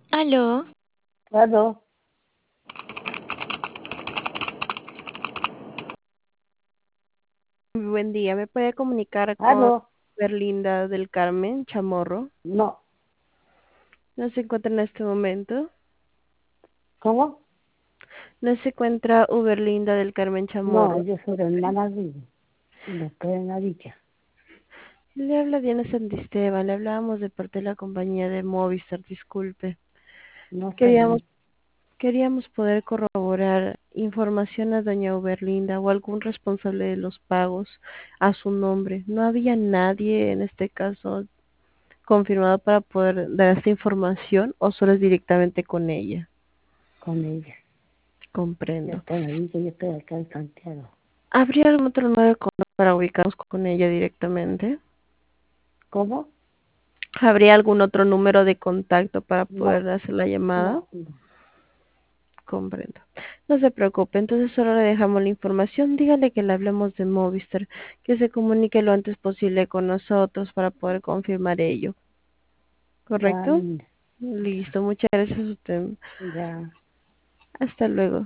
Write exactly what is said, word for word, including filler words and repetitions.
Aló, Claro, Buen día, ¿me puede comunicar con claro, Berlinda del Carmen Chamorro? no. No se encuentra en este momento. ¿Cómo? No se encuentra Uberlinda del Carmen No, Chamorro. yo soy la hermana de, de estoy en la dicha. Le habla Diana Santisteban, le hablábamos de parte de la compañía de Movistar, disculpe. No está Queríamos, bien. queríamos poder corroborar información a doña Uberlinda o algún responsable de los pagos a su nombre. No había nadie en este caso confirmado para poder dar esta información o solo es directamente con ella. Con ella. Ya Comprendo. está en la dicha, yo estoy acá en Santiago. ¿Habría algún otro número de contacto para ubicarnos con ella directamente? ¿Cómo? ¿Habría algún otro número de contacto para No, poder hacer la llamada? no, no. Comprendo. No se preocupe, entonces solo le dejamos la información. Dígale que le hablemos de Movistar, que se comunique lo antes posible con nosotros para poder confirmar ello. Ya, ¿Correcto? linda. Listo, muchas gracias a usted. Ya. Hasta luego.